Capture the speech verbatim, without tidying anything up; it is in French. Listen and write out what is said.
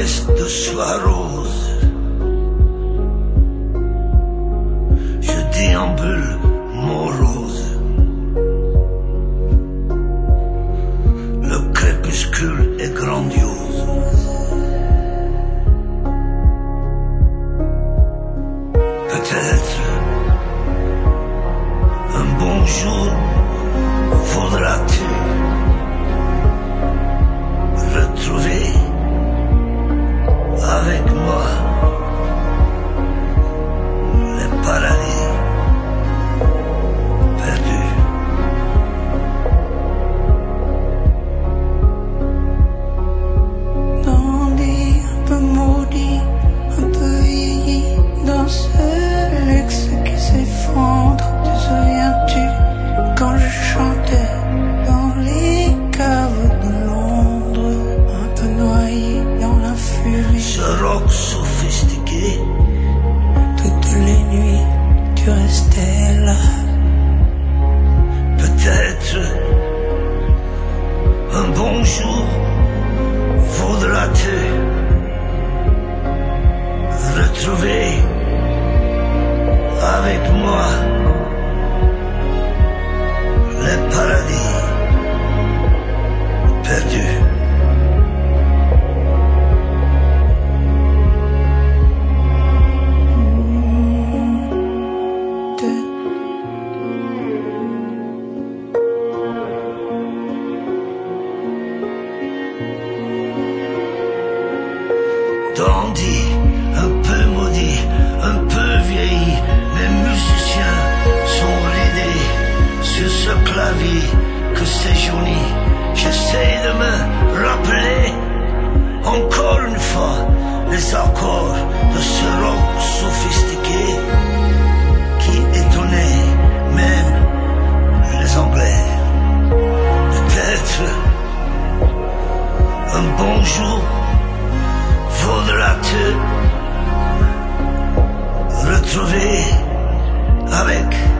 caresse de soie rose. Je déambule morose. Le crépuscule est grandiose. Peut-être un bon jour voudras-tu retrouver avec moi les paradis perdus. Dandy, un peu maudit, un peu vieilli, dans ce luxe qui s'effondre. Te souviens-tu quand je chantais dans les caves de Londres, un peu noyé dans la furie? Ce rock sophistiqué, Toutes les nuits, tu restais là. peut-être un bon jour voudras-tu retrouver avec moi les paradis perdus. Dandy, un peu maudit, un peu vieilli, les musiciens sont ridés sur ce clavier que séjournit. J'essaie de me rappeler encore une fois les accords de ce rock sophistiqué qui étonnait même les Anglais. Peut-être un bon jour voudras-tu retrouver avec